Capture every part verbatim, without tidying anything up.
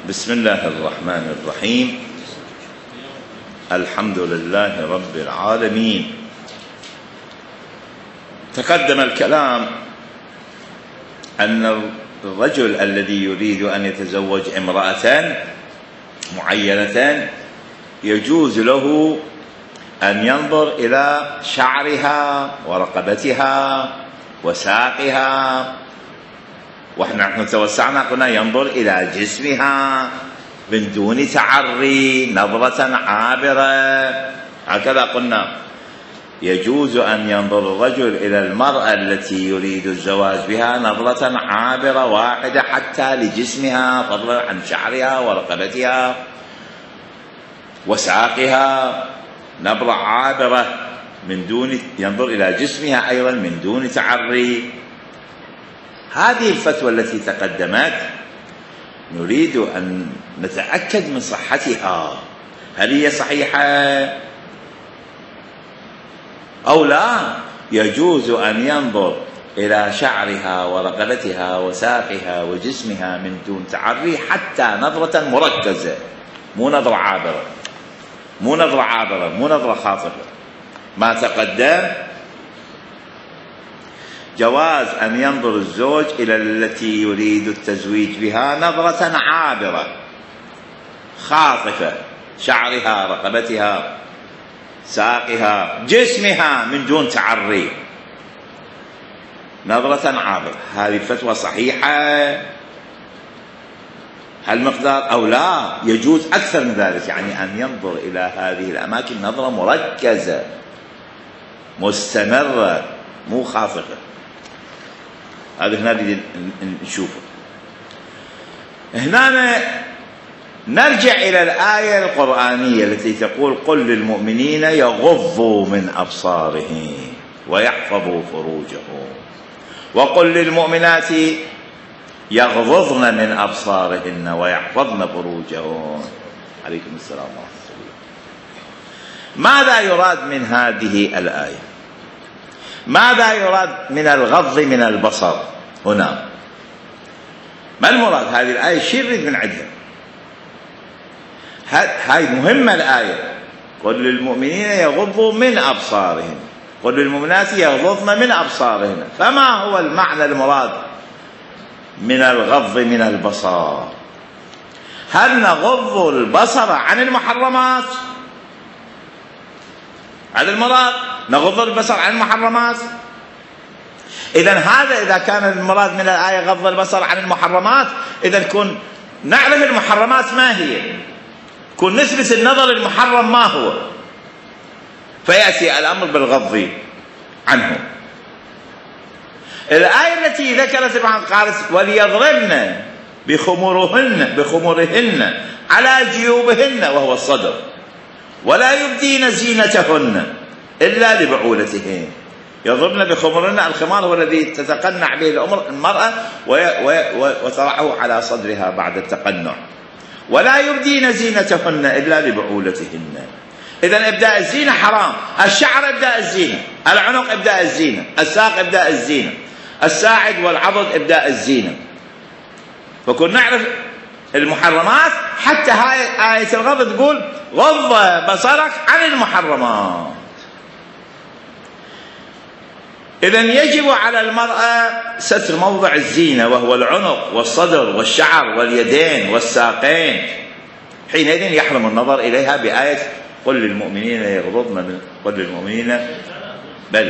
بسم الله الرحمن الرحيم. الحمد لله رب العالمين. تقدم الكلام أن الرجل الذي يريد أن يتزوج امرأة معينة يجوز له أن ينظر إلى شعرها ورقبتها وساقها، ونحن نحن توسعنا قلنا ينظر إلى جسمها من دون تعري، نظرة عابرة، هكذا قلنا. يجوز أن ينظر الرجل إلى المرأة التي يريد الزواج بها نظرة عابرة واحدة حتى لجسمها، فضلا عن شعرها ورقبتها وساقها، نظرة عابرة من دون ينظر إلى جسمها أيضا من دون تعري. هذه الفتوى التي تقدمت نريد أن نتأكد من صحتها، هل هي صحيحة أو لا؟ يجوز أن ينظر إلى شعرها ورقبتها وساقها وجسمها من دون تعري حتى نظرة مركزة، مو نظرة عابرة، مو نظرة عابرة، مو نظرة خاطفة. ما تقدم جواز أن ينظر الزوج إلى التي يريد التزويج بها نظرة عابرة خاطفة، شعرها، رقبتها، ساقها، جسمها من دون تعري، نظرة عابرة. هذه الفتوى صحيحة؟ هل مقدار أو لا؟ يجوز أكثر من ذلك، يعني أن ينظر إلى هذه الأماكن نظرة مركزة مستمرة مو خاطفة. هذا هنا نريد نشوفه. هنا نرجع إلى الآية القرآنية التي تقول قل للمؤمنين يغضوا من أبصارهم ويحفظوا فروجهم، وقل للمؤمنات يغضضن من أبصارهن ويحفظن فروجهن. عليكم السلام ورحمة الله. ماذا يراد من هذه الآية؟ ماذا يراد من الغض من البصر هنا؟ ما المراد؟ هذه الآية شو يريد من عندها؟ هاي مهمة الآية. قل للمؤمنين يغضوا من أبصارهم، قل للمؤمنات يغضضن من أبصارهن. فما هو المعنى المراد من الغض من البصر؟ هل نغض البصر عن المحرمات؟ هذا المراد، نغض البصر عن المحرمات. إذن هذا إذا كان المراد من الآية غض البصر عن المحرمات، إذن كن نعرف المحرمات ما هي، كن نثبت النظر المحرم ما هو، فيأتي الأمر بالغض عنه. الآية التي ذكرت قالت وليضربن بخمورهن بخمورهن على جيوبهن وهو الصدر ولا يبدين زينتهن إلا لبعولتهن. يضربن بخمورهن، الخمار هو الذي تتقنع به المرأة وتضعه على صدرها بعد التقنع. ولا يبدين زينتهن إلا لبعولتهن. إذن إبداء الزينة حرام. الشعر إبداء الزينة، العنق إبداء الزينة، الساق إبداء الزينة، الساعد والعضد إبداء الزينة. فكن نعرف المحرمات. حتى هاي آية الغض تقول غض بصرك عن المحرمات. إذن يجب على المرأة ستر موضع الزينة وهو العنق والصدر والشعر واليدين والساقين، حينئذ يحرم النظر إليها بآية قل للمؤمنين يغضضن من قل للمؤمنين بل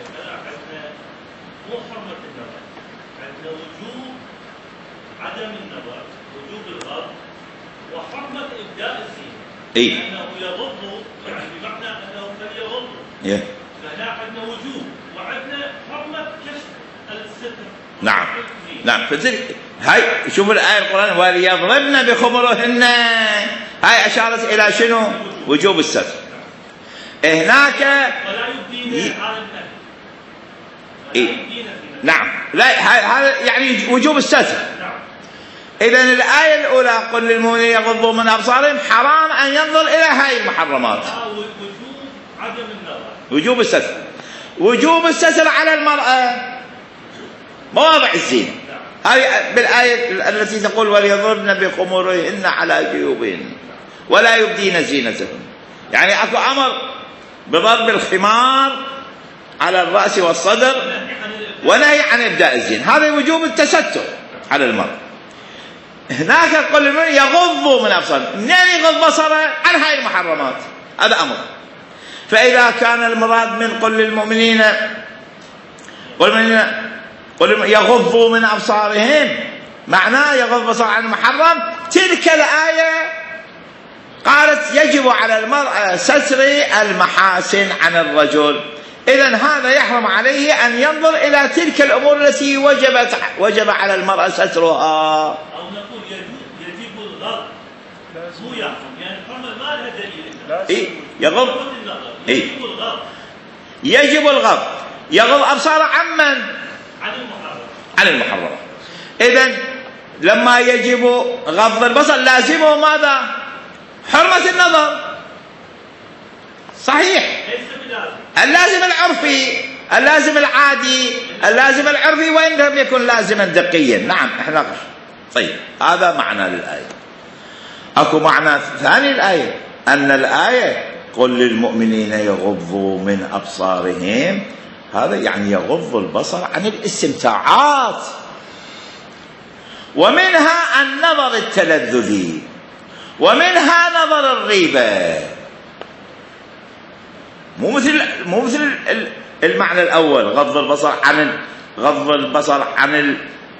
عدم النظر، وجوب الغض، وحرمة إبداء الزينة. إيه؟ أنه يغض يعني بمعنى أنه فليغض. إيه؟ فهنا عندنا وجوب وعندنا حرمة كشف الستر. نعم نعم. فذلك هاي شوف الآية القرآن وليضربن بخمرهن، هاي أشارت إلى شنو؟ وجوب الستر. هناك ولا يبدين على النبي. إيه؟ نعم. لا هذا يعني وجوب الستر. إذن الآية الأولى قل للمؤمنين يغضوا من أبصارهم، حرام أن ينظر إلى هاي المحرمات. وجوب عدم النظر، وجوب الستر. وجوب الستر على المرأة مواضع الزينة. هذه بالآية التي تقول وليضربن بخمورهن على جيوبهن ولا يبدين زينتهن، يعني أكو أمر بضرب الخمار على الرأس والصدر ونهي عن إبداء الزين، هذا وجوب التستر على المرء. هناك يقول المؤمن يغض من أبصاره، منين يغض بصره؟ عن هاي المحرمات، هذا أمر. فإذا كان المراد من قل للمؤمنين قل من قل يغضوا من أبصارهم، معناه يغض بصر عن المحرم، تلك الآية قالت يجب على المرأة ستر المحاسن عن الرجل، إذن هذا يحرم عليه أن ينظر إلى تلك الأمور التي وجبت وجب على المرأة سترها. أو نقول يجب الغض، مو يحرم، يعني الحرمة ما لها دليل. إيه يغض، إيه يجب الغض، يجب الغض، يغض أبصاره عمن؟ عن المحرم، عن المحرم. إذن لما يجب غض البصر لازمه ماذا؟ حرمة النظر، صحيح؟ اللازم العرفي، اللازم العادي، اللازم العرفي وإن لم يكن لازما دقيا. نعم احنا طيب هذا معنى للآية. اكو معنى ثاني الآية، أن الآية قل للمؤمنين يغضوا من أبصارهم، هذا يعني يغض البصر عن الاستمتاعات، ومنها النظر التلذذي، ومنها نظر الريبة. مو مثل مو مثل المعنى الأول غض البصر عن غض البصر عن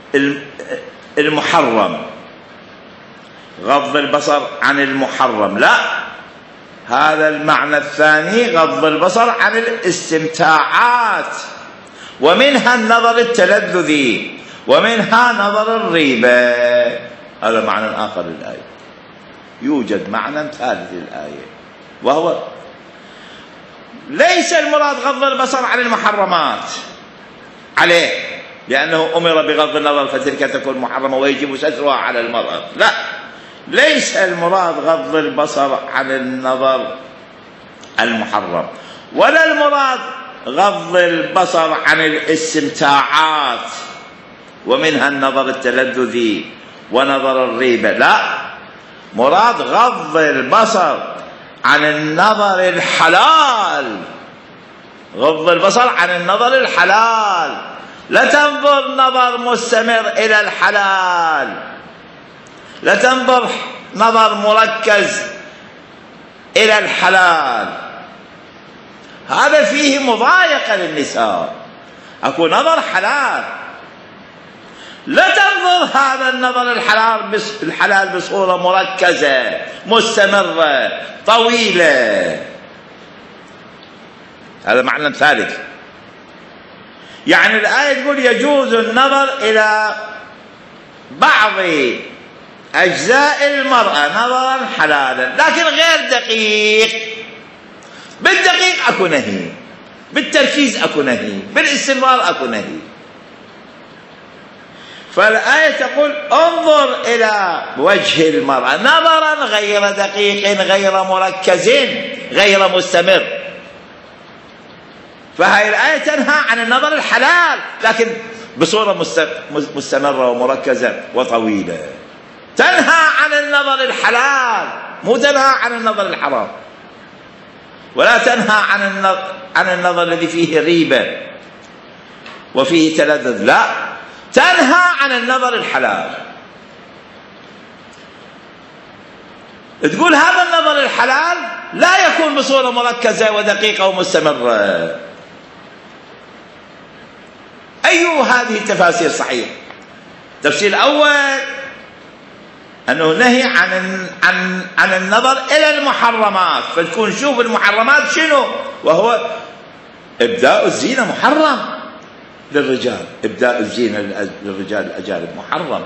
المحرم، غض البصر عن المحرم، لا، هذا المعنى الثاني غض البصر عن الاستمتاعات، ومنها النظر التلذذي، ومنها نظر الريبة. هذا معنى آخر للآية. يوجد معنى ثالث للآية، وهو ليس المراد غض البصر عن المحرمات عليه، لأنه أمر بغض النظر فتلك تكون محرمة ويجب سترها على المرأة، لا، ليس المراد غض البصر عن النظر المحرم، ولا المراد غض البصر عن الاستمتاعات، ومنها النظر التلذذي ونظر الريبة، لا، مراد غض البصر عن النظر الحلال، غض البصر عن النظر الحلال، لا تنظر نظر مستمر إلى الحلال، لا تنظر نظر مركز إلى الحلال، هذا فيه مضايقة للنساء. أكو نظر حلال، لا تنظر هذا النظر الحلال الحلال بصورة مركزة مستمرة طويلة، هذا معنى ثالث. يعني الآية تقول يجوز النظر إلى بعض أجزاء المرأة نظرا حلالا، لكن غير دقيق. بالدقيق أكو نهي، بالتركيز أكو نهي، بالاستمرار أكو نهي. فالآية تقول انظر إلى وجه المرأة نظرا غير دقيق، غير مركز، غير مستمر. فهذه الآية تنهى عن النظر الحلال، لكن بصورة مستمرة ومركزة وطويلة. تنهى عن النظر الحلال، مو تنهى عن النظر الحرام، ولا تنهى عن النظر, عن النظر الذي فيه ريبة وفيه تلذذ، لا، تنهى عن النظر الحلال. تقول هذا النظر الحلال لا يكون بصورة مركزة ودقيقة ومستمرة. أي هذه التفاسير صحيح؟ التفسير الأول أنه نهي عن عن عن النظر إلى المحرمات، فتكون شوف المحرمات شنو، وهو إبداء الزينة محرم للرجال، إبداء الزينة للرجال الأجانب محرم.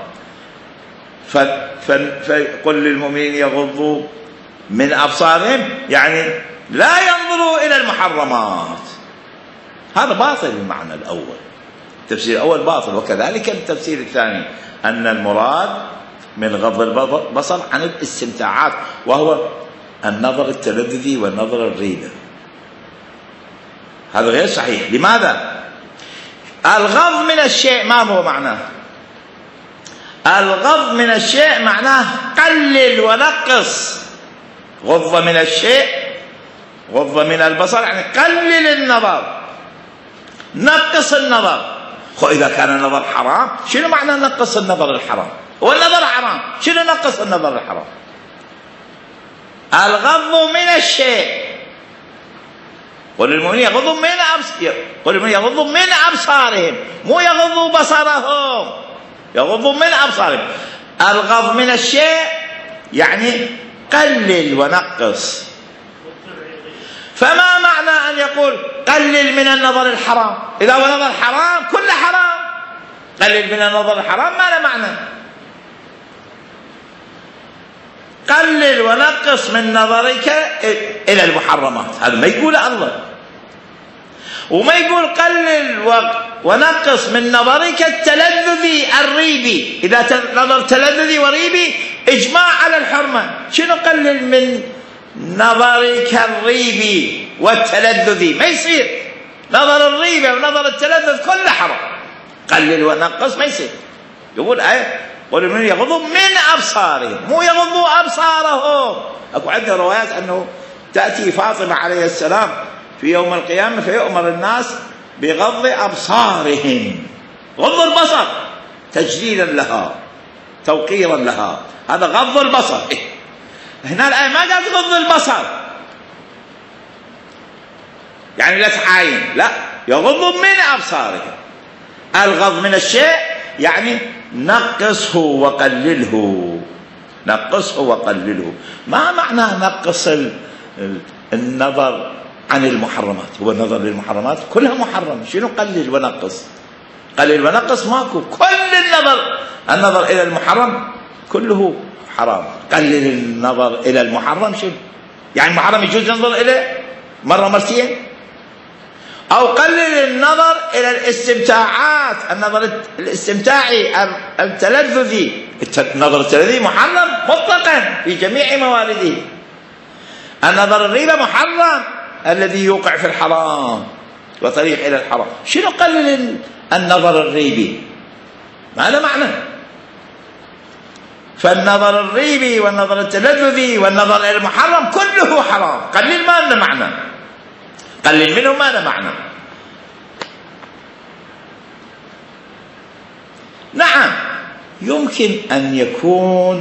فقل للمؤمنين يغضوا من أبصارهم، يعني لا ينظروا إلى المحرمات. هذا باطل المعنى الأول، التفسير الأول باطل. وكذلك التفسير الثاني أن المراد من غض البصر عن الاستمتاعات، وهو النظر التلذذي والنظر الريبة، هذا غير صحيح. لماذا؟ الغض من الشيء ما هو معناه؟ الغض من الشيء معناه قلل ونقص. غض من الشيء، غض من البصر يعني قلل النظر، نقص النظر. خو إذا كان النظر حرام شنو معنى نقص النظر الحرام؟ والنظر حرام شنو نقص النظر الحرام؟ الغض من الشيء. قل للمؤمنين يغضوا من أبصارهم، قل للمؤمنين يغضوا من أبصارهم، مو يغضوا بصرهم، يغضوا من أبصارهم. الغض من الشيء يعني قلل ونقص. فما معنى أن يقول قلل من النظر الحرام؟ إذا هو نظر حرام كل حرام، قلل من النظر الحرام ما له معنى. قلل ونقص من نظرك إلى المحرمات، هذا ما يقول الله. وما يقول قلل ونقص من نظرك التلذذي الريبي. إذا نظر تلذذي وريبي إجماع على الحرمة. شنو قلل من نظرك الريبي والتلذذي؟ ما يصير. نظر الريبة ونظر التلذذ كله حرام. قلل ونقص ما يصير. يقول آية قل من يغضوا من أبصارهم، مو يغضوا أبصارهم. أكو عندنا روايات أنه تأتي فاطمة عليه السلام في يوم القيامة فيؤمر الناس بغض أبصارهم. غض البصر تجليلا لها، توقيرا لها، هذا غض البصر. إيه؟ هنا الآية ما قالت غض البصر يعني لا تعاين، لا، يغض من أبصارهم. الغض من الشيء يعني نقصه وقلله، نقصه وقلله. ما معنى نقص النظر عن المحرمات؟ هو النظر للمحرمات كلها محرمة. شنو قلل ونقص؟ قلل ونقص ماكو، كل النظر، النظر إلى المحرم كله حرام. قلل النظر إلى المحرم شنو؟ يعني المحرم يجوز ننظر إليه مرة مرتين؟ أو قلل النظر إلى الاستمتاعات، النظر الاستمتاعي التلذذي. النظر التلذذي محرم مطلقا في جميع موارده. النظر الريبة محرم الذي يوقع في الحرام وطريق إلى الحرام. شنو قلل النظر الريبي؟ ما له معنى. فالنظر الريبي والنظر التلذذي والنظر إلى المحرم كله حرام. قلل ما له معنى، قلل منه ما له معنى. نعم يمكن أن يكون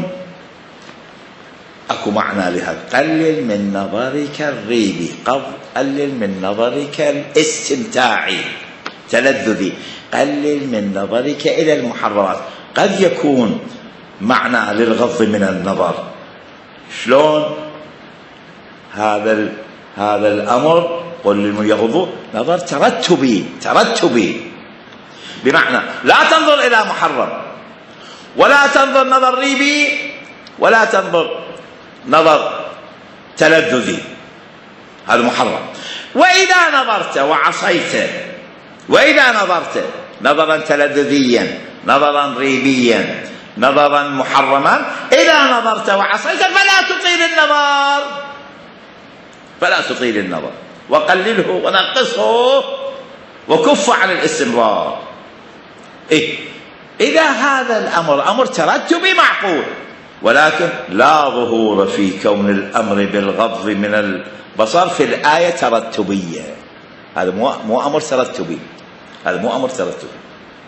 أكو معنى لهذا. قلل من نظرك الريبي، قلل من نظرك الاستمتاعي تلذذي، قلل من نظرك إلى المحرمات. قد يكون معنى للغض من النظر. شلون هذا هذا الأمر؟ قل للمؤمنين يغضوا نظر ترتبي، ترتبي بمعنى لا تنظر إلى محرم، ولا تنظر نظر ريبي، ولا تنظر نظر تلذذي، هذا محرم. وإذا نظرت وعصيت، وإذا نظرت نظرا تلذذيا، نظرا ريبيا، نظرا محرما، إذا نظرت وعصيت فلا تطيل النظر، فلا تطيل النظر، وقلله ونقصه وكف عن الاستمرار. إيه؟ إذا هذا الأمر أمر ترتبي معقول، ولكن لا ظهور في كون الأمر بالغض من البصر في الآية ترتبية. هذا مو مو أمر ترتبي، هذا مو أمر ترتبي.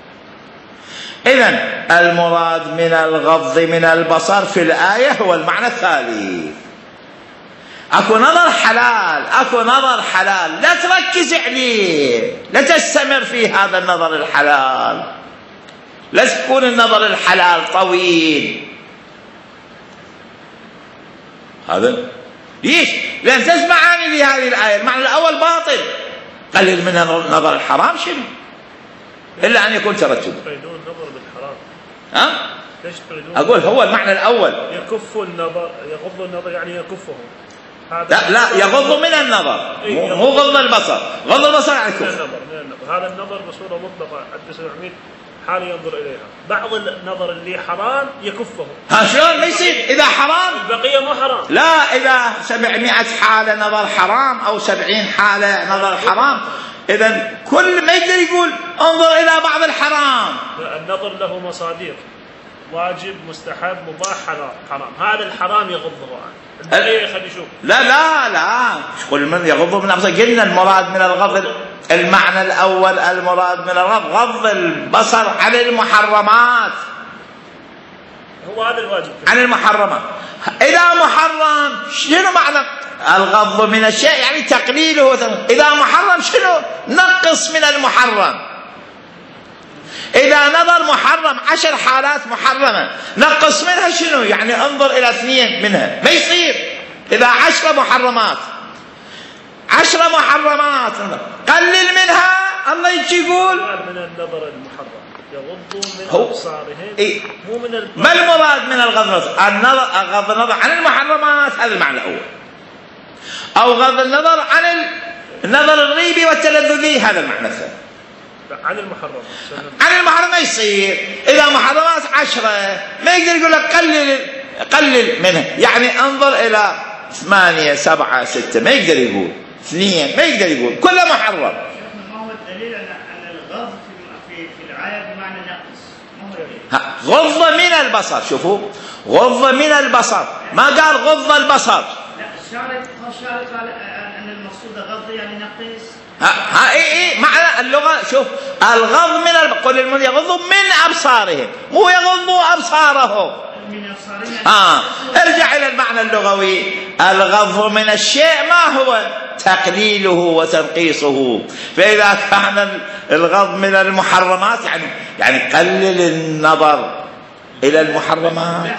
إذن المراد من الغض من البصر في الآية هو المعنى الثالث. أكو نظر حلال، أكو نظر حلال، لا تركز عليه، لا تستمر في هذا النظر الحلال، لا تكون النظر الحلال طويل. هذا ليش؟ لأن تسمعاني لهذه الآية المعنى الأول باطل. قلل من النظر الحرام شنو؟ إلا أن يكون ترتب. تريدون النظر بالحرام؟ ها؟ ليش تريدون؟ أقول هو المعنى الأول يكف النظر، يغض النظر يعني يكفه. لا لا، يغض من النظر، مو غض البصر. غض البصر يعني كف. من النظر، من النظر. هذا النظر بصورة مطلقة حتى سبعمائة حال ينظر إليها. بعض النظر اللي حرام يكفه. ها شلون ما يصير إذا حرام؟ البقية مو حرام. لا، إذا سبعمائة حالة نظر حرام أو سبعين حالة نظر حرام، إذا كل ما يقدر يقول انظر إلى بعض الحرام. لا، النظر له مصادر. واجب مستحب مباح حرام حرام هذا الحرام يغضه عنه الدليل خلي يشوف. لا لا لا قل من يغض من أبصار. قلنا المراد من الغض المعنى الأول المراد من الغض غض البصر عن المحرمات. هو هذا الواجب عن المحرمات. إذا محرم شنو معنى الغض من الشيء؟ يعني تقليله. إذا محرم شنو؟ نقص من المحرم. إذا نظر محرم عشر حالات محرمة نقص منها شنو؟ يعني انظر إلى اثنين منها ما يصير. إذا عشر محرمات عشر محرمات قلل منها الله يجي يقول من النظر المحرم يغضوا من أبصارهم. إيه؟ مو من ال... ما المراد من الغض النظر؟ غض النظر عن المحرمات هذا المعنى الأول، أو غض النظر عن النظر الغيبي والتلذذي هذا المعنى الثاني. عن المحرمات عن المحرم ما يصير. إذا محرمات عشرة ما يقدر يقول لك قلل قلل منها، يعني انظر إلى ثمانية سبعة ستة ما يقدر يقول، اثنين ما يقدر يقول، كله محرم. ما هو الدليل أن الغض في في الآية بمعنى نقص؟ ما هو الدليل؟ غض من البصر. شوفوا غض من البصر ما قال غض البصر. لا الشارع الشارع قال أن المقصود غض يعني نقص. ها ها اي اي معنى اللغه. شوف الغض من الب... قل المن يغضوا من ابصارهم مو يغضوا ابصارهم. من أبصارهم اه ارجع الى المعنى اللغوي. الغض من الشيء ما هو؟ تقليله وتنقيصه. فاذا كان الغض من المحرمات يعني يعني قلل النظر الى المحرمات.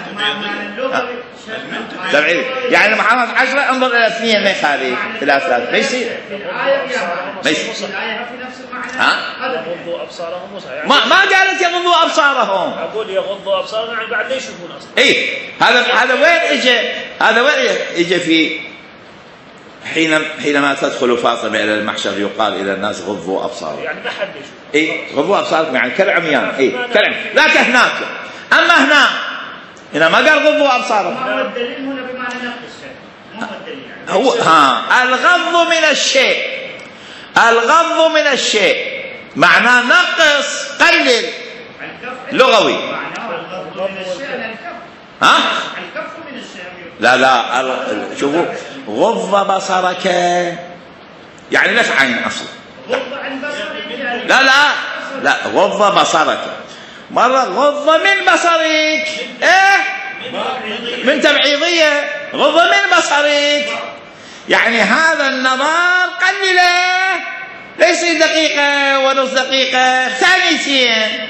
تبعيد يعني المحرمات عشرة انظر الى اثنين ما يخالف، الى ثلاث ما يصير. ما يصير. الآية في نفس المعنى. هذا يغضوا أبصارهم يعني ما ما قالت يغضوا ابصارهم. أقول يغضوا أبصارهم يعني بعد لا يشوفون أصلا. اي هذا هذا وين اجى؟ هذا وين اجى؟ في حين حينما تدخل فاطمه الى المحشر يقال الى الناس غضوا ابصارهم. يعني ما حد يشوف. اي غضوا ابصاركم يعني كالعميان. اي كالعميان ذاك هناك. اما هنا هنا ما قال غضوا ابصارهم. ما هو الدليل هنا بمعنى نقص؟ ما هو الدليل يعني؟ هو ها الغض من الشيء. الغض من الشيء معناه نقص قلل لغوي. معناه الغض من الشيء يعني الكف. ها الكف من الشيء. لا لا شوفوا غض بصرك يعني لا عين اصلا. غض عن بصرك يعني لا لا لا غض بصرك مرة غض من بصرك ايه من تبعيضية. غض من بصرك يعني هذا النظر قلله ليس دقيقة ونص دقيقة ثانيتين.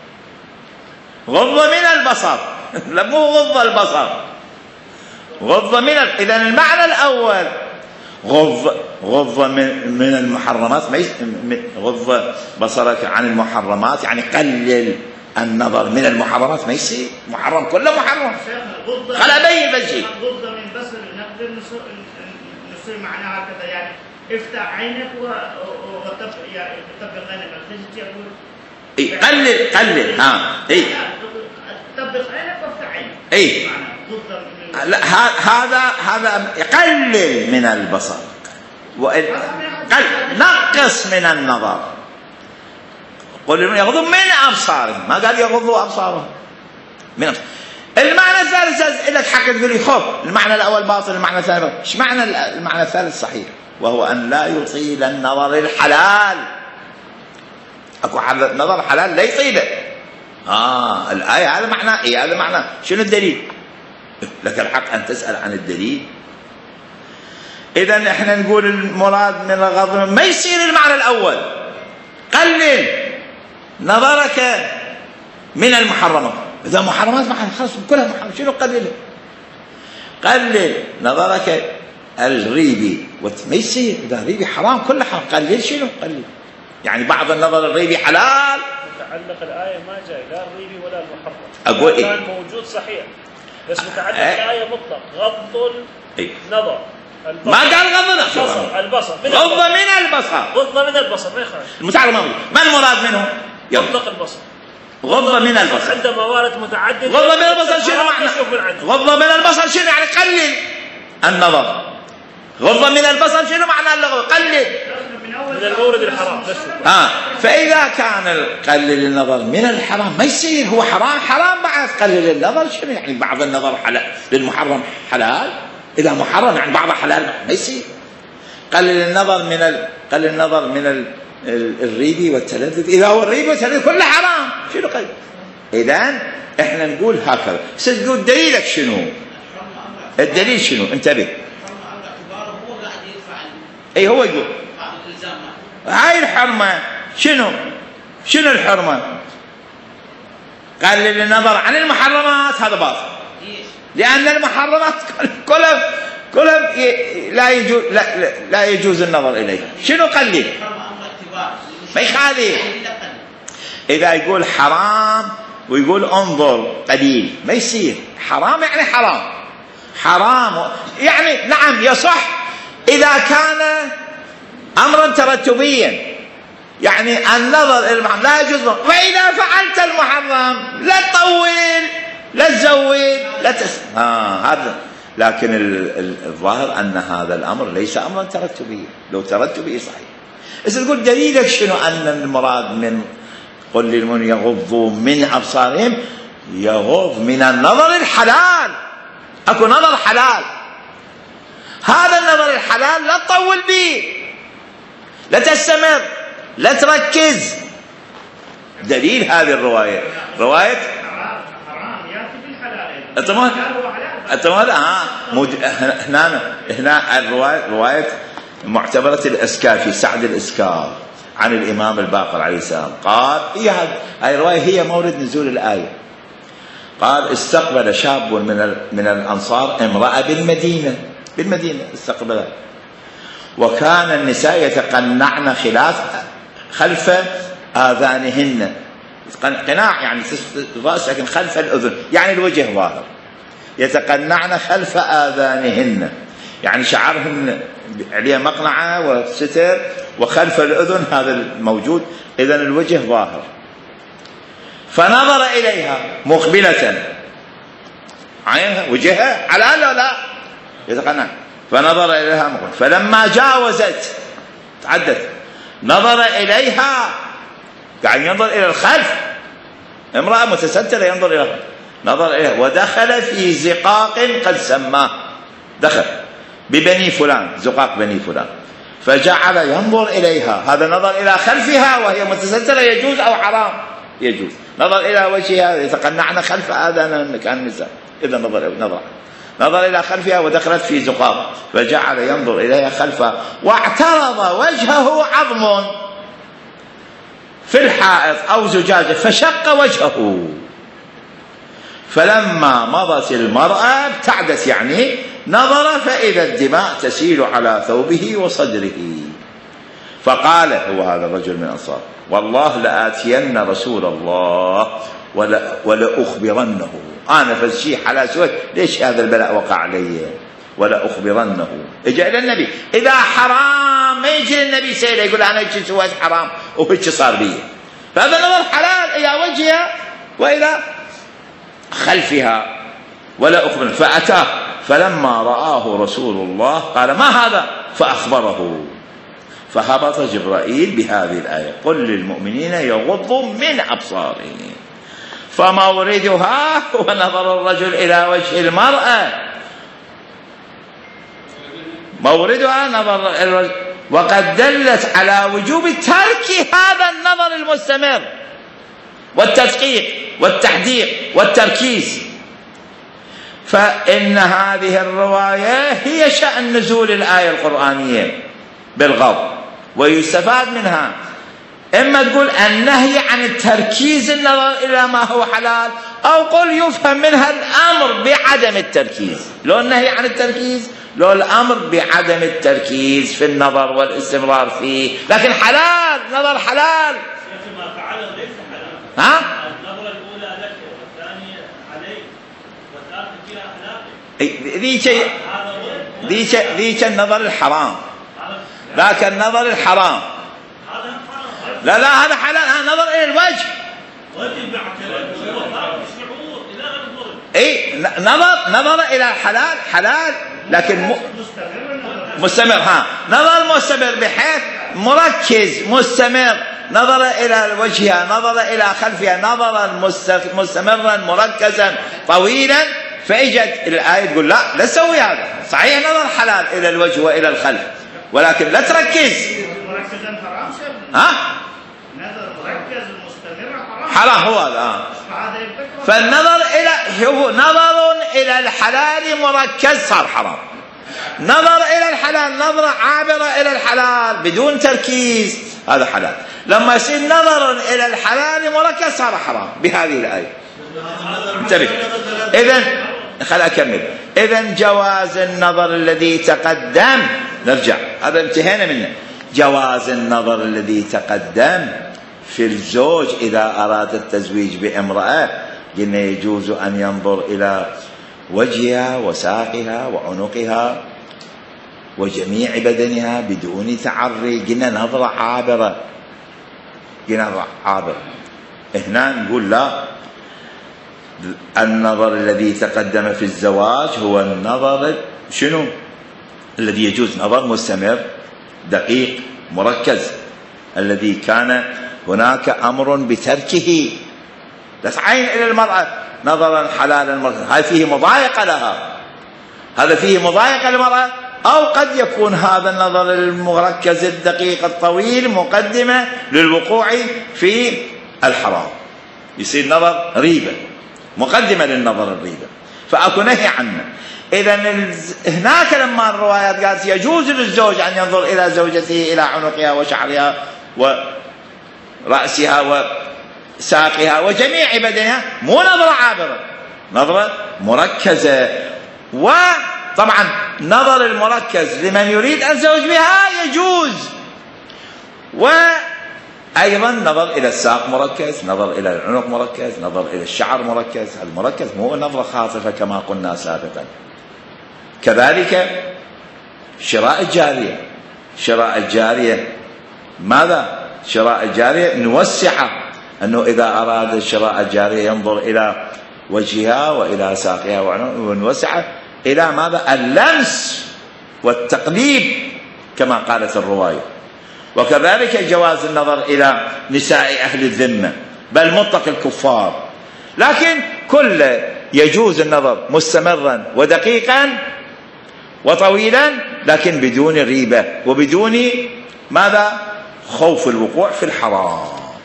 غض من البصر لا مو غض البصر. غض من ال... إذا المعنى الأول غض غض من من المحرمات ما يس... غض بصرك عن المحرمات يعني قلل النظر من المحرمات ما يصير. محرم كله محرم. خلا بين بشيء. غض من بصر نقدر نصير معناها هكذا يعني افتح عينك وطبق يعني طبق عينك. اي قلل قلل ها اي طبق عينك وافتح عينك. اي لا هذا هذا يقلل من البصر وقل نقص من النظر. قل لهم يغضوا من ابصارهم ما قال يغضوا ابصارهم من أبصار. المعنى الثالث لك حق تقول لي خب المعنى الاول باطل المعنى الثاني ايش معنى المعنى الثالث صحيح وهو ان لا يطيل النظر الحلال. اكو نظر حلال لا يطيله. اه الايه هذا معنى ايه هذا معنى شنو الدليل؟ لك الحق ان تسال عن الدليل. اذا احنا نقول المراد من الغضب ما يصير المعنى الاول قلل نظرك من المحرمات. اذا محرمات ما خلاص كلها محرمات شنو قللها؟ قلل نظرك الريبي ما يصير. اذا الريبي حرام كله حرام قلل شنو قلل يعني بعض النظر الريبي حلال. متعلق الايه ما جاي لا الريبي ولا المحرم. اقول ايه كان موجود صحيح بس متعلق أه؟ الايه مطلق غض النظر. ما قال غض البصر. البصر غض من البصر. غض من البصر ما يخالف. المتعلق ما ما المراد منه؟ مطلق البصر. غض من البصر عندما موارد متعدده. غض من البصر شنو معنى؟ غض من البصر شنو يعني قلل النظر. غض من البصر شنو معنى اللغة؟ قلل. من المورد الحرام بس. آه فإذا كان قلل النظر من الحرام ما يصير هو حرام حرام بعد قلل النظر شنو يعني بعض النظر حلال للمحرم حلال إذا محرم يعني بعض حلال ما يصير. قلل النظر من ال... قلل النظر من ال... الريبي والتلذذ إذا هو الريبي والتلذذ كله حرام شنو قلل. إذن إحنا نقول هكذا ستقول دليلك شنو الدليل شنو انتبه. اي هو يقول هاي الحرمة شنو شنو الحرمة قلل النظر عن المحرمات هذا باطل لأن المحرمات كلها كلها لا يجوز لا, لا, لا يجوز النظر إليها. شنو قلل ما يخالف. إذا يقول حرام ويقول انظر قليل ما يصير. حرام يعني حرام حرام يعني نعم يصح إذا كان أمرا ترتبيا يعني النظر إلى المحرم لا يجوز. وإذا فعلت المحرم لا تطول لا تزود لا تس... آه هذا. لكن الظاهر أن هذا الأمر ليس أمرا ترتبيا. لو ترتبي صحيح. إذا تقول دليلك شنو أن المراد من قل للمؤمنين يغضوا من أبصارهم يغض من النظر الحلال. أكو نظر حلال هذا النظر الحلال لا تطول به لا تستمر لا تركز. دليل هذه الرواية رواية حرام يأتي بالحلال. أتمنى أتمنى ها مد... هنا هنا الرواية رواية معتبرة الإسكافي سعد الإسكاف عن الإمام الباقر عليه السلام قال هي هذه الرواية هي مورد نزول الآية. قال استقبل شاب من من الأنصار امرأة بالمدينة بالمدينة استقبلها وكان النساء يتقنعن خلاف خلف آذانهن. قناع يعني الرأس لكن خلف الأذن يعني الوجه ظاهر. يتقنعن خلف آذانهن يعني شعرهن عليه مقنعة وستر وخلف الأذن هذا الموجود إذن الوجه ظاهر. فنظر إليها مقبلة عينها وجهها على لا لا يتقنع. فنظر إليها مقبلة فلما جاوزت تعدت نظر إليها قاعد ينظر إلى الخلف امرأة متسترة ينظر إلى الخلف نظر إليها ودخل في زقاق قد سماه دخل ببني فلان زقاق بني فلان فجعل ينظر إليها. هذا نظر إلى خلفها وهي متسترة يجوز أو حرام يجوز. نظر إلى وجهها يتقنعن خلف آذان كان النساء إذا نظر نظر نظر إلى خلفها ودخلت في زقاق فجعل ينظر إليها خلفها واعترض وجهه عظم في الحائط أو زجاجة فشق وجهه. فلما مضت المرأة ابتعدت يعني نظر فإذا الدماء تسيل على ثوبه وصدره. فقال هو هذا الرجل من الأنصار والله لآتين رسول الله ولا ولأخبرنه أنا فالشيء على سوى ليش هذا البلاء وقع علي ولا أخبرنه. إجا إلى النبي إذا حرام ما يجي النبي سيده يقول أنا إيش سويت حرام وإيش صار بي. فهذا نظر حلال إلى وجهها وإلى خلفها ولا أخبرنه. فأتاه فلما رآه رسول الله قال ما هذا فأخبره. فهبط جبرائيل بهذه الآية قل للمؤمنين يغضوا من أبصارهم. فموردها ونظر الرجل إلى وجه المرأة موردها نظر الرجل وقد دلت على وجوب ترك هذا النظر المستمر والتدقيق والتحديق والتركيز. فإن هذه الرواية هي شأن نزول الآية القرآنية بالغض. ويستفاد منها إما تقول النهي عن التركيز النظر إلى ما هو حلال أو قل يفهم منها الأمر بعدم التركيز. لو النهي عن التركيز لو الأمر بعدم التركيز في النظر والاستمرار فيه لكن حلال نظر حلال. ما فعله ليس حلال. ها؟ النظرة الأولى لك والثانية عليك والثالثة فيها أخلاقك. ذيك ذيك ذيك النظر الحرام ذاك النظر الحرام لا لا هذا حلال. هذا نظر إلى الوجه اي نظر نظر إلى الحلال حلال لكن م... مستمر. ها نظر مستمر بحيث مركز مستمر، نظر إلى وجهها، نظر إلى خلفها، نظرا مستمرا مركزا طويلا، فإجت الآية تقول لا لا تسوي هذا. صحيح نظر حلال إلى الوجه وإلى الخلف، ولكن لا تركز. مركزا حرام شيخ. ها؟ نظر مركز مستمر حرام. حرام هو هذا. آه. فالنظر إلى هو نظر إلى الحلال مركز صار حرام. نظر إلى الحلال نظرة عابرة إلى الحلال بدون تركيز هذا حلال. لما يصير نظر إلى الحلال مركز صار حرام بهذه الآية. انتبه. إذن خل أكمل. إذن جواز النظر الذي تقدم، نرجع هذا انتهينا منه. جواز النظر الذي تقدم في الزوج إذا أراد التزويج بامرأة، قلنا يجوز أن ينظر إلى وجهها وساقها وعنقها وجميع بدنها بدون تعري. قلنا نظرة عابرة، قلنا نظرة عابرة. هنا نقول لا، النظر الذي تقدم في الزواج هو النظر شنو الذي يجوز، نظر مستمر دقيق مركز، الذي كان هناك أمر بتركه. لا تعين إلى المرأة نظرا حلالا مركزا، هذا فيه مضايقة لها، هذا فيه مضايقة للمرأة. أو قد يكون هذا النظر المركز الدقيق الطويل مقدمة للوقوع في الحرام، يصير نظر ريبة مقدمة للنظر الريبة، فأكو نهي عنه. إذن هناك لما الروايات قالت يجوز للزوج أن ينظر إلى زوجته إلى عنقها وشعرها ورأسها وساقها وجميع بدنها، مو نظرة عابرة، نظرة مركزة. وطبعا نظر المركز لمن يريد الزواج بها يجوز. وأيضا نظر إلى الساق مركز، نظر إلى العنق مركز، نظر إلى الشعر مركز. المركز مو نظرة خاطفة كما قلنا سابقا. كذلك شراء الجارية، شراء الجارية ماذا؟ شراء الجارية نوسعه، أنه إذا أراد شراء الجارية ينظر إلى وجهها وإلى ساقها ونوسعه إلى ماذا؟ اللمس والتقليب كما قالت الرواية. وكذلك جواز النظر إلى نساء أهل الذمة بل مطلق الكفار، لكن كل يجوز النظر مستمرا ودقيقا وطويلا، لكن بدون ريبة وبدون ماذا؟ خوف الوقوع في الحرام.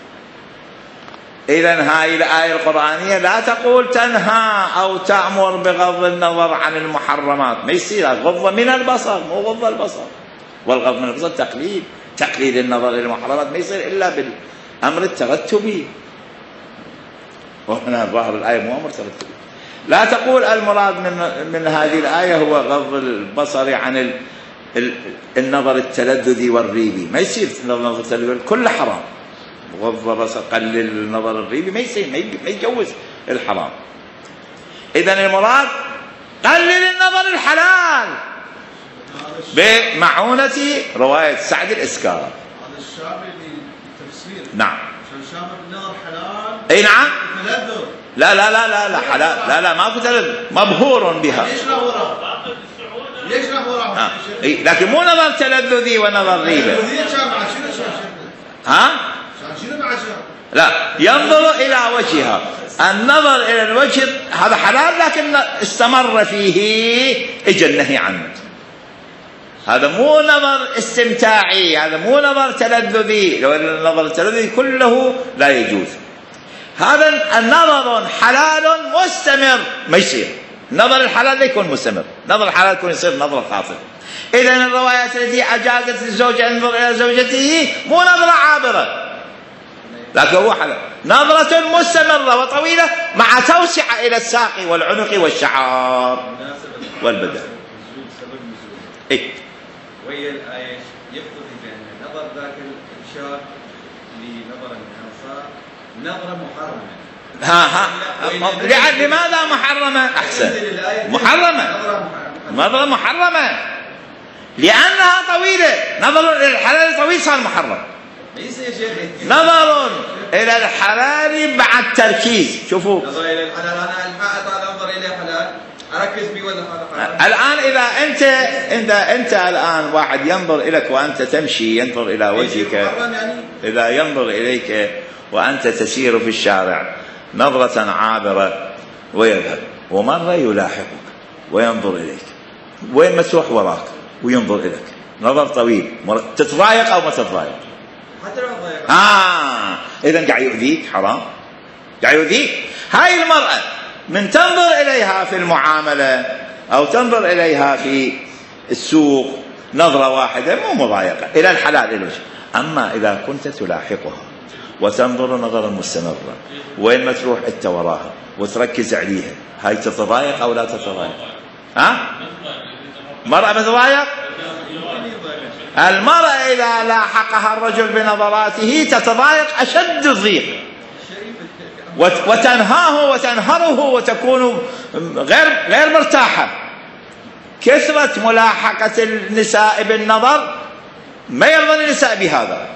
إذن هاي الآية القرآنية لا تقول تنهى أو تأمر بغض النظر عن المحرمات، ما يصير غض من البصر، مو غض البصر. والغض من البصر تقليد، تقليد النظر للمحرمات ما يصير إلا بالأمر الترتبي، وهنا ظاهر الآية مو أمر ترتبي. لا تقول المراد من من هذه الآية هو غض البصر عن النظر التلذذي والريبي، ما يصير النظر التلذذي كله حرام. غض البصر قلل النظر الريبي ما يصير، ما يجوز الحرام. إذن المراد قلل النظر الحلال بمعونة رواية سعد الإسكار. هذا الشاب اللي تفسير نعم عشان شاب النظر حلال. اي نعم. تلذذ. لا لا لا لا لا حلال، لا لا ما في تلذذ، مبهور بها. ليش لا وراه؟ ليش لا وراه؟ آه. إيه؟ لكن مو نظر تلذذي ونظر ريبة. ها؟ شنو مع شنو؟ لا، ينظر إلى وجهها، النظر إلى الوجه هذا حلال، لكن استمر فيه اجى النهي عنه. هذا مو نظر استمتاعي، هذا مو نظر تلذذي، لو النظر التلذذي كله لا يجوز. هذا النظر حلال مستمر ما يصير، نظر الحلال لا يكون مستمر، نظر الحلال يكون يصير نظر خاطئ. إذن الروايات التي أجازت الزوج أن ينظر إلى زوجته مو نظرة عابرة، لكن هو حلال، نظرة مستمرة وطويلة مع توسعة إلى الساق والعنق والشعر والبدن. إيه؟ وهي الآية يقتضي بأن نظر ذاك الشاب لنظر الأنصار نظرة محرمة. ها ها لعل لماذا محرمة؟ أحسن، محرمة، نظرة محرمة لأنها طويلة. نظر إلى الحلال طويل صار محرم. نظر إلى الحلال مع التركيز. شوفوا، نظر إلى الحلال، أنا الحائط أنظر إلى حلال، اركز بي ولا هذا؟ الان اذا انت انت انت الان واحد ينظر اليك وانت تمشي، ينظر الى وجهك، اذا ينظر اليك وانت تسير في الشارع نظرة عابرة ويذهب، ومرة يلاحقك وينظر اليك، وين ما تروح وراك وينظر اليك نظر طويل، تتضايق او ما تتضايق؟ حتى لو تضايق. اه اذا قاعد يؤذيك، حرام، قاعد يؤذيك. هاي المرأة من تنظر إليها في المعاملة أو تنظر إليها في السوق نظرة واحدة مو مضايقة، إلى الحلال إلى الوجه. أما إذا كنت تلاحقها وتنظر نظرا مستمرا وين ما تروح أنت وراها وتركز عليها، هاي تتضايق أو لا تتضايق؟ ها؟ مرأة متضايق؟ المرأة إذا لاحقها الرجل بنظراته تتضايق أشد الضيق، وتنهاه وتنهره وتكون غير غير مرتاحة. كثرة ملاحقة النساء بالنظر ما يرضى النساء بهذا.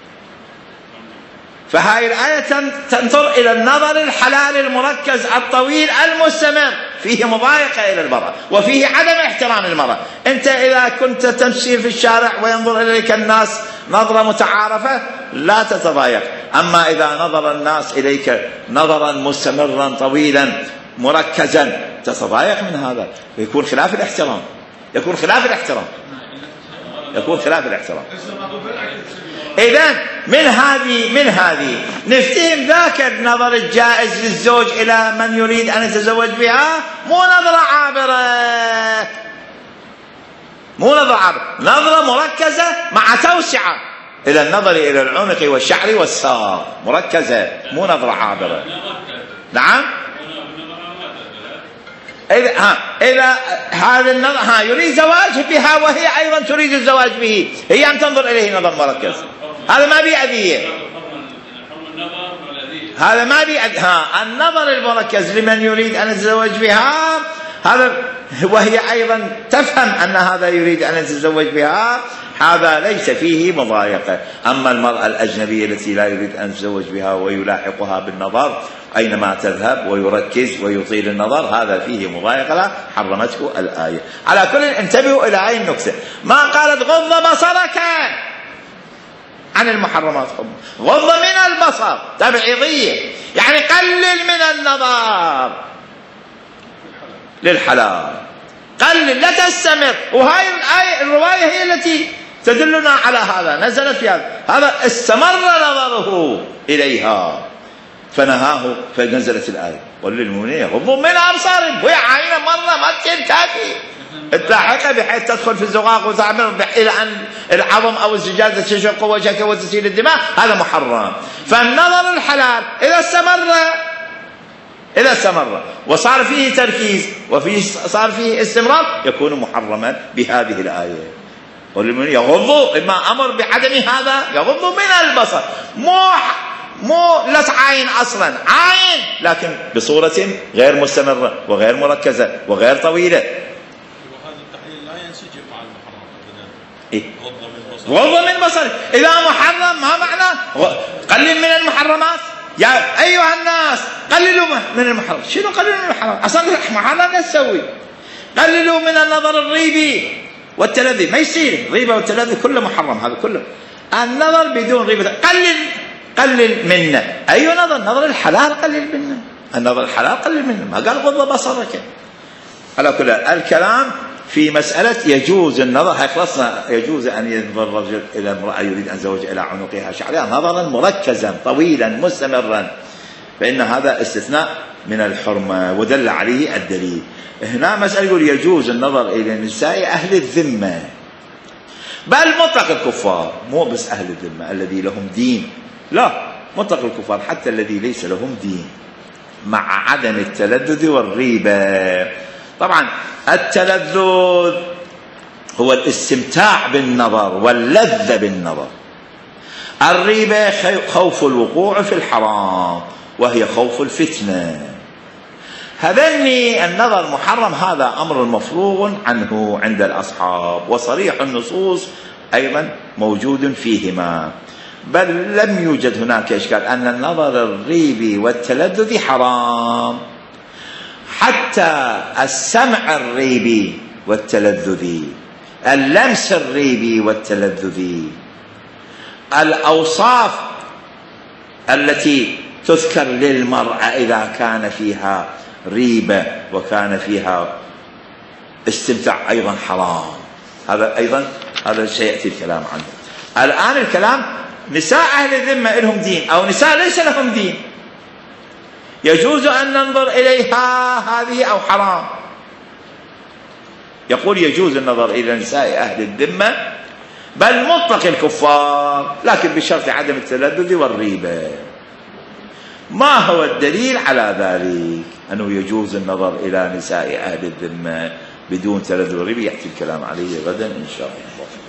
فهذه الآية تنظر إلى النظر الحلال المركز الطويل المستمر، فيه مضايقة إلى المرأة وفيه عدم احترام المرأة. أنت إذا كنت تمشي في الشارع وينظر إليك الناس نظرة متعارفة لا تتضايق، أما إذا نظر الناس إليك نظرا مستمرا طويلا مركزا تتضايق من هذا، يكون خلاف الاحترام، يكون خلاف الاحترام يكون خلاف الاحترام. إذن من هذه من هذه نفتهم ذاك النظر الجائز للزوج إلى من يريد أن يتزوج بها، مو نظرة عابرة، مو نظرة عابرة، نظرة مركزة مع توسعة إلى النظر إلى العنق والشعر والساق، مركزة مو نظرة عابرة. نعم. إذا ها إذا هذا النظر ها يريد زواج بها وهي أيضا تريد الزواج به، هي أن تنظر إليه نظر مركز، هذا ما بي أذية، هذا ما بي ها النظر المركز لمن يريد أن يتزوج بها هذا، وهي أيضا تفهم أن هذا يريد أن يتزوج بها، هذا ليس فيه مضايقة. أما المرأة الأجنبية التي لا يريد أن يتزوج بها ويلاحقها بالنظر أينما تذهب ويركز ويطيل النظر، هذا فيه مضايقة حرمته الآية. على كل انتبهوا إلى هذه النكتة، ما قالت غض بصرك عن المحرمات، غض من البصر تبعيضية، يعني قلل من النظر للحلال، قلل لا تستمر. وهاي الآية الرواية هي التي تدلنا على هذا، نزلت في هذا، هذا استمر نظره إليها فنهاه فنزلت الآية وللمؤمنين يغضوا من أبصارهم، وهي عينة مرة ما تصير كافي تلاحقها بحيث تدخل في الزقاق وتعمل إلى أن العظم أو الزجاجة تشق وجهك وتسيل الدماء، هذا محرم. فالنظر الحلال إذا استمر إذا استمر وصار فيه تركيز وفيه صار فيه استمرار يكون محرما بهذه الآية. وللمؤمنين يغضوا، إما أمر بعدم هذا، يغضوا من البصر، مو مو لس عين أصلا، عين لكن بصورة غير مستمرة وغير مركزة وغير طويلة. وهذا التحليل لا ينسجم مع المحرمات. إيه؟ غض من بصر إذا محرم ما معنى قلل من المحرمات؟ يا أيها الناس قللوا من المحرم. شنو قللوا من المحرم؟ أصلا محرم لا تسوي. قللوا من النظر الريبي والتلذذ، ما يصير الريبة والتلذذ كله محرم، هذا كله النظر بدون ريبة. قلل قلل منه، أي نظر؟ نظر الحلال قلل منه، النظر الحلال قلل منه، ما قال غض بصرك. على كل الكلام في مسألة يجوز النظر، هاي خلصنا، يجوز أن ينظر الرجل إلى امرأة يريد أن يتزوج إلى عنقها شعرها نظرا مركزا طويلا مستمرا، فإن هذا استثناء من الحرمة ودل عليه الدليل. هنا مسألة يقول يجوز النظر إلى النساء أهل الذمة، بل مطلق الكفار، مو بس أهل الذمة الذي لهم دين، لا، مطلق الكفار حتى الذي ليس لهم دين، مع عدم التلذذ والريبة. طبعا التلذذ هو الاستمتاع بالنظر واللذة بالنظر، الريبة خوف الوقوع في الحرام وهي خوف الفتنة. هذني النظر محرم، هذا أمر مفروغ عنه عند الأصحاب، وصريح النصوص أيضا موجود فيهما، بل لم يوجد هناك إشكال أن النظر الريبي والتلذذ حرام، حتى السمع الريبي والتلذذي، اللمس الريبي والتلذذي، الأوصاف التي تذكر للمرأة إذا كان فيها ريبة وكان فيها استمتاع أيضا حرام. هذا أيضا هذا سيأتي الكلام عنه. الآن الكلام نساء أهل الذمة لهم دين أو نساء ليس لهم دين، يجوز أن ننظر إليها هذه أو حرام؟ يقول يجوز النظر إلى نساء أهل الذمة بل مطلق الكفار، لكن بشرط عدم التلذذ والريبة. ما هو الدليل على ذلك أنه يجوز النظر إلى نساء أهل الذمة بدون تلذذ والريبة؟ يأتي الكلام عليه غدا إن شاء الله.